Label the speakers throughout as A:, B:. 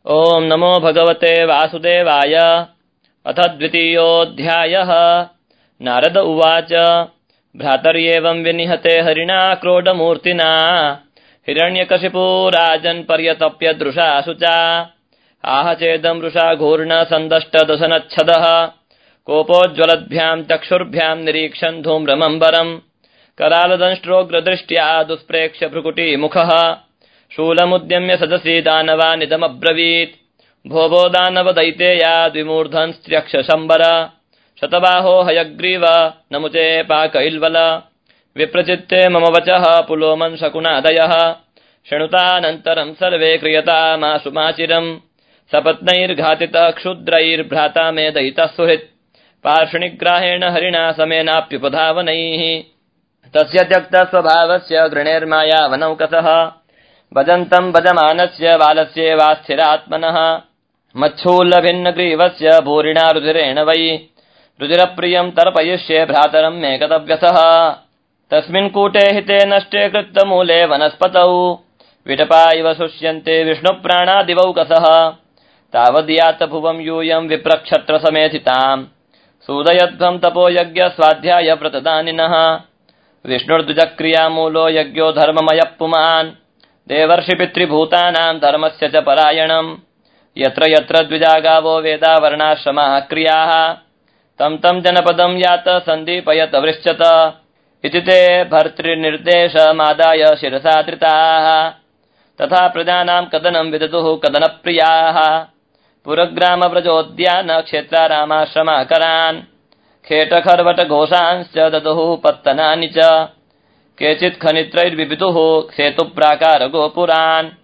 A: ओम नमो भगवते वासुदेवाय। अथ द्वितीयोऽध्यायः। नारद उवाच भ्रातर्येवं विनिहते हरिणा क्रोडमूर्तिना हिरण्यकशिपो राजन् पर्यतप्य दृशा शुचा आह चेदं वृषा घूर्ण सन्दष्टदशनच्छदः कोपोज्ज्वलद्भ्यां चक्षुर्भ्यां निरीक्षन् धूम्रमम्बरम् करालदंष्ट्रोग्रदृष्ट्या दुष्प्रेक्ष्य भ्रुकुटीमुखः शूलमुद्यम्य सदसि दानवानिदमब्रवीत् भो भो दानवदैतेया द्विमूर्धन्स्त्र्यक्षशम्बर शतबाहो हयग्रीव नमुचे पाकैल्वल विप्रचित्ते मम वचः पुलोमन् शकुनादयः शृणुतानन्तरं सर्वे क्रियतामाशु माचिरम् सपत्नैर्घातितः क्षुद्रैर्भ्राता मे दयितः सुहृत् पार्षणिग्राहेण हरिणा समेनाप्युपधावनैः तस्य त्यक्तस्वभावस्य गृणेर्मायावनौकसः भजन्तं भजमानस्य बालस्येवास्थिरात्मनः मच्छूलभिन्नग्रीवस्य भूरिणा रुधिरेण वै रुधिरप्रियं तर्पयिष्ये भ्रातरं मे गतव्यसः तस्मिन् कूटे हिते नष्टे कृत्तमूले वनस्पतौ विटपा इव शुष्यन्ते विष्णुप्राणादिवौकसः तावद्यात भुवं यूयं विप्रक्षत्रसमेधिताम् सूदयध्वं तपो यज्ञ स्वाध्याय व्रतदानिनः विष्णुर्द्विजक्रियामूलो यज्ञो धर्ममयः पुमान् देवर्षिपितृभूतानां धर्मस्य च परायणम् यत्र यत्र द्विजागावो वेदा वर्णाश्रमाः क्रियाः तं तं जनपदं यात सन्दीपयत वृश्चत इति ते भर्तृनिर्देशमादाय शिरसा धृताः तथा प्रजानां कदनं विदधुः कदनप्रियाः पुरग्रामव्रजोद्यान क्षेत्रारामाश्रमाकरान् खेटखर्वटघोषांश्च ददुः पत्तनानि च केचित् खनित्रैर्विविधुः सेतुप्राकारगोपुरान्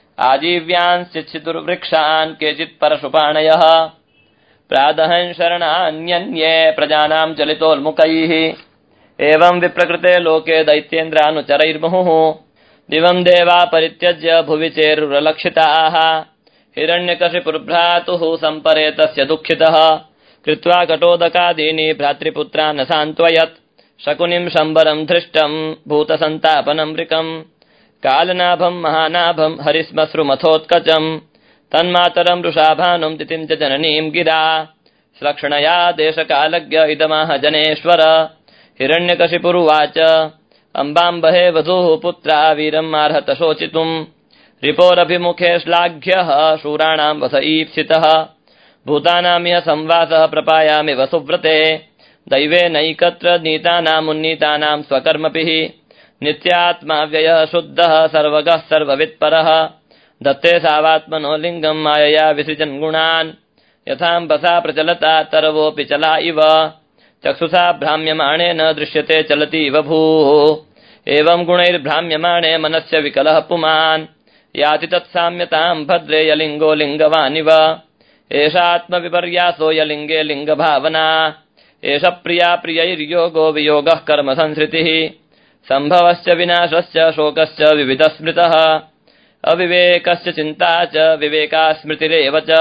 A: आजीव्यान्श्चिच्छिदुर्वृक्षान् केचित् परशुपाणयः प्रादहन् शरणान्यन्ये प्रजानां जलितोन्मुखैः एवं विप्रकृते लोके दैत्येन्द्रानुचरैर्मुहुः दिवं देवा परित्यज्य भुवि चेरुरलक्षिताः हिरण्यकशिपुर्भ्रातुः सम्परेतस्य दुःखितः कृत्वा कटोदकादीनि भ्रातृपुत्रान् सान्त्वयत् शकुनिं शम्बरं धृष्टं भूतसन्तापनं मृकम् कालनाभं महानाभं हरिश्मश्रुमथोत्कचम् तन्मातरं वृषाभानुं तिथिं च जननीं गिरा श्लक्ष्णया देशकालज्ञ इदमाह जनेश्वर हिरण्यकशिपुरुवाच अम्बाम्बहे वधूः पुत्रा वीरं मार्हत शोचितुम् रिपोरभिमुखे श्लाघ्यः शूराणां वस ईप्सितः भूतानामिह संवासः प्रपायामि वसुव्रते दैवेनैकत्र नीतानामुन्नीतानां स्वकर्मभिः नित्यात्मा व्ययः शुद्धः सर्वगः सर्ववित्परः दत्ते सावात्मनो लिङ्गं मायया विसृजन् गुणान् यथाम्बसा प्रचलता तरवोऽपि चला इव चक्षुषा भ्राम्यमाणेन दृश्यते चलति इव भूः एवं गुणैर्भ्राम्यमाणे मनस्य विकलः पुमान् याति तत्साम्यतां भद्रे यलिङ्गो लिङ्गवानिव एषात्मविपर्यासो यलिङ्गे लिङ्गभावना एष प्रिया प्रियैर्योगो वियोगः कर्म संसृतिः सम्भवश्च विनाशश्च शोकश्च विविधस्मृतः अविवेकस्य चिन्ता च विवेका स्मृतिरेव च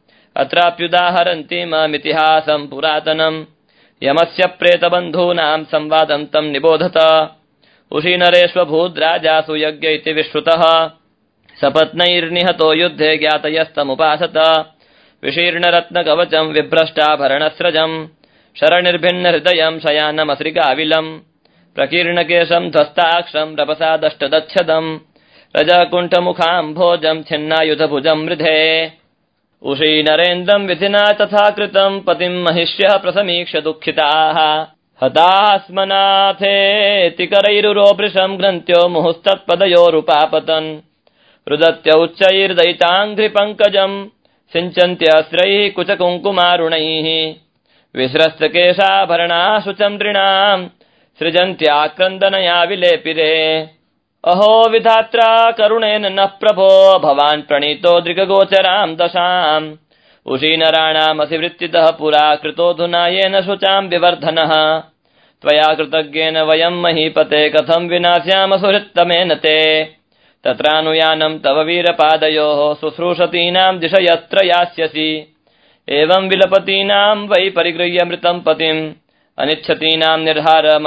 A: अत्राप्युदाहरन्तीममितिहासं पुरातनम् यमस्य प्रेतबन्धूनां संवादं तं निबोधत उशीनरेष्वभूद्राजासु यज्ञ इति विश्रुतः सपत्नैर्निहतो युद्धे ज्ञातयस्तमुपासत विशीर्णरत्नकवचं विभ्रष्टाभरणस्रजम् शरणिर्भिन्नहृदयं शयानमसृगाविलम् प्रकीर्णकेशं ध्वस्ताक्षं रपसादष्टदच्छदम् रजकुण्ठमुखाम्भोजं छिन्नायुधभुजं मृधे उशीनरेन्द्रं विधिना तथा कृतं पतिं महिष्यः प्रसमीक्ष्य दुःखिताः हताः स्मनाथेति करैरुरोपृशं ग्रन्थ्यो मुहुस्तत्पदयोरुपापतन् रुदत्य उच्चैर्दयिताङ्घ्रिपङ्कजम् सिञ्चन्त्यस्रैः कुचकुङ्कुमारुणैः विस्रस्तकेशाभरणाः शुचन्द्रिणाम् सृजन्त्याक्रन्दनया विलेपिरे अहो विधात्रा करुणेन नः प्रभो भवान् प्रणीतो दृगगोचराम् दशाम् उशीनराणामसिवृत्तितः पुरा कृतोऽधुना येन शुचां विवर्धनः त्वया कृतज्ञेन वयं महीपते कथं विनाश्याम सुहृत्तमेन ते तत्रानुयानं तव वीरपादयोः शुश्रूषतीनां दिश यत्र यास्यसि एवं विलपतीनां वै परिगृह्य मृतं पतिम् अनिच्छतीनां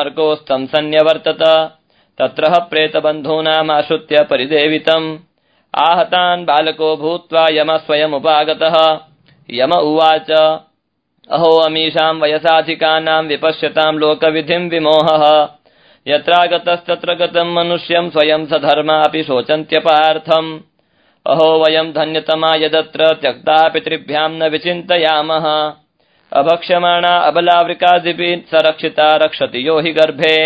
A: निर्हारमर्कोस्थं सन्न्यवर्तत तत्र प्रेतबन्धूनामाश्रित्य परिदेवितम् आहतान् बालको भूत्वा यमः स्वयमुपागतः। यम उवाच अहो अमीषां वयसाधिकानां विपश्यतां लोकविधिं विमोहः। यत्रागतस्तत्र गतं मनुष्यं स्वयं सधर्मा अपि शोचन्त्यपार्थम्। अहो वयं धन्यतमा यदत्र त्यक्ता पितृभ्यां न विचिन्तयामः। अभक्ष्यमाणा अबलावृकादिभिः सरक्षिता रक्षति यो हि गर्भे।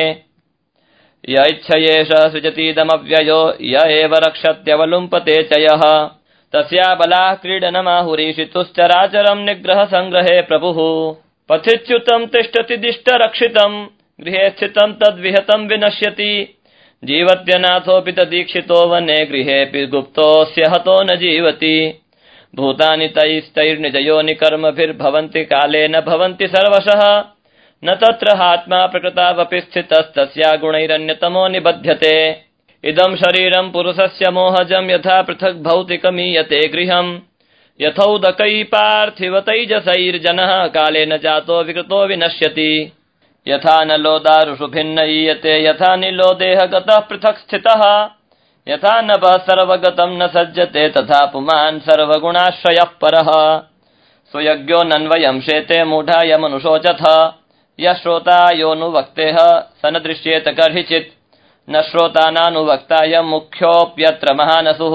A: य इच्छयेष सृजतीदमव्ययो य एव रक्षत्यवलुम्पते च यः। तस्याबलाः क्रीडनमाहुरीशितुश्चराचरं निग्रह संग्रहे प्रभुः। पथिच्युतं तिष्ठति दिष्टरक्षितं गृहे स्थितं तद्विहतं विनश्यति। जीवत्यनाथोऽपि तदीक्षितो वने गृहेऽपि गुप्तोऽस्य हतो न जीवति। भूतानि तैस्तैर्निजयोनि कर्मभिर्भवन्ति काले न भवन्ति सर्वशः। न तत्र आत्मा प्रकृतावपि स्थितस्तस्या गुणैरन्यतमो निबध्यते। इदं शरीरं पुरुषस्य मोहजं यथा पृथक् भौतिकमीयते गृहम्। यथौदकै पार्थिवतैजसैर्जनः कालेन जातो विकृतो विनश्यति। यथा नलो दारुषु भिन्न ईयते यथा नीलो देहगतः पृथक् स्थितः। यथा नभः सर्वगतं न सज्जते तथा पुमान् सर्वगुणाश्रयः परः। सुयज्ञो नन्वयं शेते मूढाय मनुषोचथ। यः श्रोता योऽनुवक्तेह स न दृश्येत कर्हिचित्। न श्रोतानानुवक्ताय मुख्योऽप्यत्र महानसुः।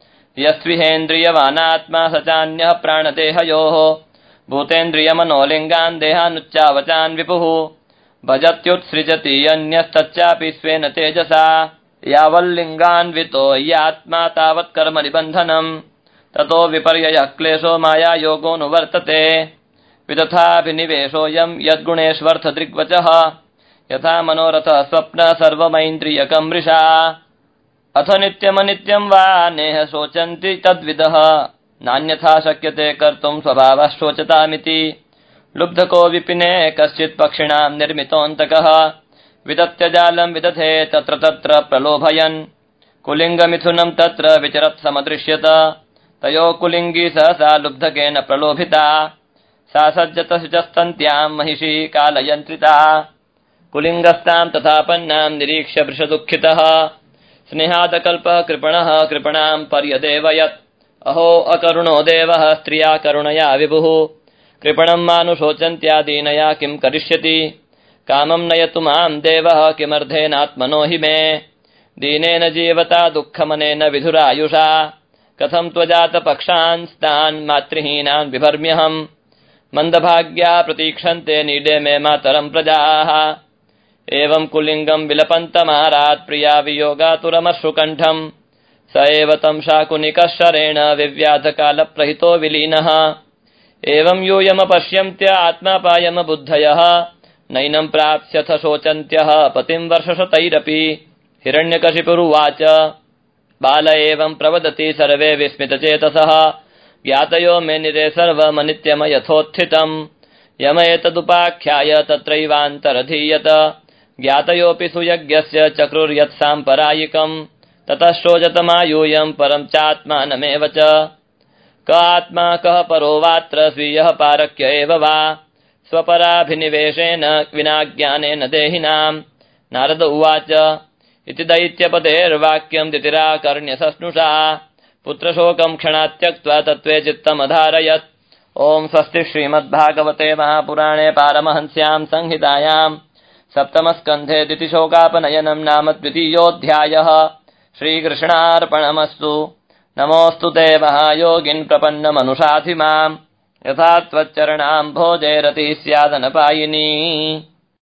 A: यस्विहेन्द्रियवानात्मा स चान्यः प्राणदेहयोः। भूतेन्द्रियमनोलिङ्गान् देहानुच्चावचान् विपुः। भजत्युत्सृजति अन्यस्तच्चापि स्वेन तेजसा। यावल्लिङ्गान्वितो यात्मा तावत् कर्म निबन्धनम्। ततो विपर्ययः क्लेशो माया योगोऽनुवर्तते। विदथाभिनिवेशोऽयं यद्गुणेष्वर्थदृग्वचः। यथा मनोरथः स्वप्न सर्वमैन्द्रियकं मृषा। अथ नित्यमनित्यं वा नेह शोचन्ति तद्विदः। नान्यथा शक्यते कर्तुं स्वभावः शोचतामिति। लुब्धको विपिने कश्चित् पक्षिणां निर्मितोऽन्तकः। विदत्यजालं विदधे तत्र तत्र प्रलोभयन्। कुलिङ्गमिथुनं तत्र विचरत् समदृश्यत। तयो कुलिङ्गी सहसा लुब्धकेन प्रलोभिता। सा सज्जत शुचस्तन्त्यां महिषी कालयन्त्रिता। कुलिङ्गस्तां तथापन्नां निरीक्ष्य वृषदुःखितः। स्नेहादकल्पः कृपणः कृपणां पर्यदेवयत्। अहो अकरुणो देवः स्त्रिया करुणया विभुः। कृपणं मानुशोचन्त्यादीनया किं करिष्यति। कामं नयतु मां देवः किमर्थेनात्मनो हि मे। दीनेन जीवता दुःखमनेन विधुरायुषा। कथं त्वजातपक्षांस्तान् मातृहीनान् बिभर्म्यहम्। मन्दभाग्या प्रतीक्षन्ते नीडे मे मातरं प्रजाः। एवं कुलिङ्गं विलपन्तमारात् प्रिया वियोगातुरमश्रुकण्ठम्। स एव तं शाकुनिकः शरेण विव्याधकालप्रहितो विलीनः। एवं यूयमपश्यन्त्य आत्मापायमबुद्धयः। नैनं प्राप्स्यथ शोचन्त्यः पतिं वर्षशतैरपि। हिरण्यकशिपुरुवाच बाल एवं प्रवदति सर्वे विस्मितचेतसः। ज्ञातयो मे निरे सर्वमनित्यमयथोत्थितम्। यम एतदुपाख्याय तत्रैवान्तरधीयत। ज्ञातयोऽपि सुयज्ञस्य चक्रुर्यत्साम्परायिकम्। ततः शोचतमायूयम् परं चात्मानमेव च। क आत्मा कः परो वात्र स्वीयः पारक्य एव वा। स्वपराभिनिवेशेन विना ज्ञानेन देहिनाम्। नारद उवाच इति दैत्यपतेर्वाक्यम् दितिराकर्ण्यसस्नुषा। पुत्रशोकं क्षणात् त्यक्त्वा तत्त्वे चित्तमधारयत्। ओम स्वस्ति श्रीमद्भागवते महापुराणे पारमहंस्यां संहितायां सप्तमस्कन्धे दितिशोकापनयनं नाम द्वितीयोऽध्यायः। श्रीकृष्णार्पणमस्तु। नमोऽस्तु ते महायोगिन् प्रपन्नमनुषाधि माम्। यथा त्वच्चरणाम्भोजे रतिः स्यादनपायिनी।